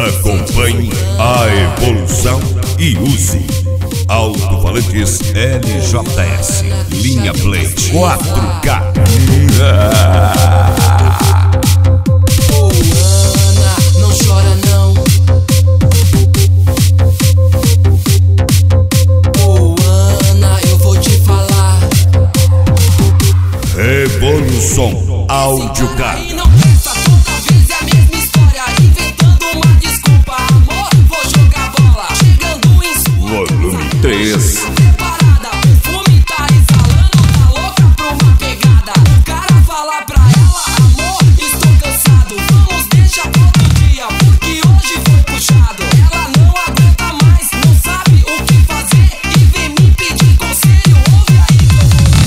Acompanhe a evolução e use alto-falantes LJS, linha Blade 4K. Oh, Ana, não chora não. Oh, Ana, eu vou te falar. Revolução Audiocar. Volume 3. Preparada, perfume tá exalando, tá louca pra uma pegada. O cara fala pra ela, amor, estou cansado, vamos deixar pra outro dia, porque hoje foi puxado. Ela não aguenta mais, não sabe o que fazer e vem me pedir conselho. Ouve aí que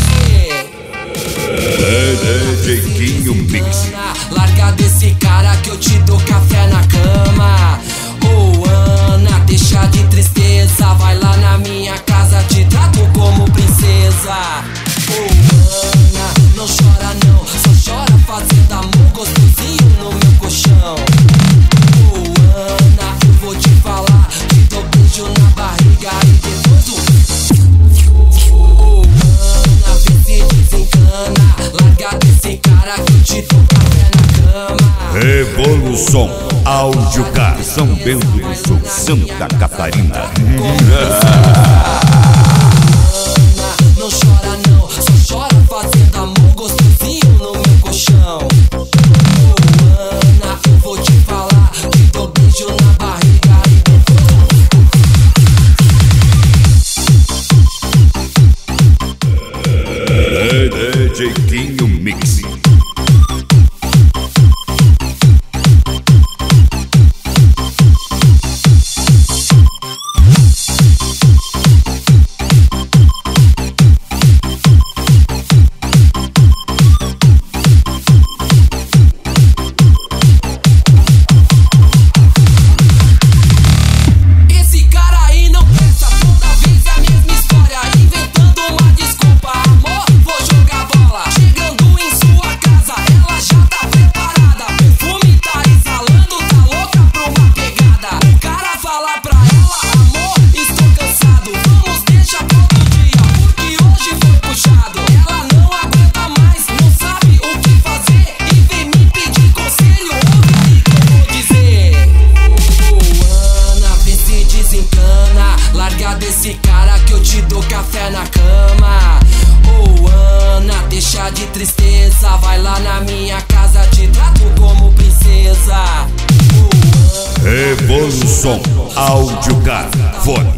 eu vou dizer. DJ Quinho Mix. Larga desse cara que eu te dou café na cama. Oh, Ana, deixa de tristeza, vai lá na minha casa, te trato como princesa. Oh, Ana, não chora não, só chora fazendo amor gostosinho no meu colchão. Oh, Ana, eu vou te falar, te dou beijo na barriga e depois tu... Oh, Ana, vê se desencana, larga desse cara que eu te dou café na cama. Revolução Audiocar, São Bento do Sul, Santa Catarina. Ana, não chora não, só chora fazendo amor gostosinho no meu colchão. Oh, Ana, eu vou te falar, te dou beijo na barriga e DJ Quinho Mix. Desse cara que eu te dou café na cama. Oh, Ana, deixa de tristeza, vai lá na minha casa, te trato como princesa. Oh, Ana, Revolução Audiocar, fone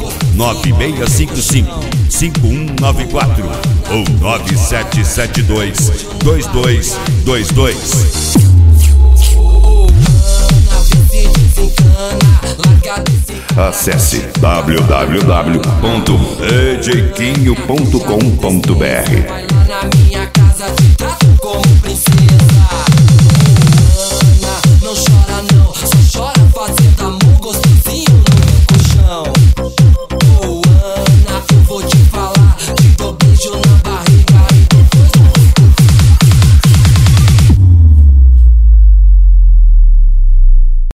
9655-5194 ou 9772-2222. Acesse www.djquinho.com.br. vai lá na minha casa, te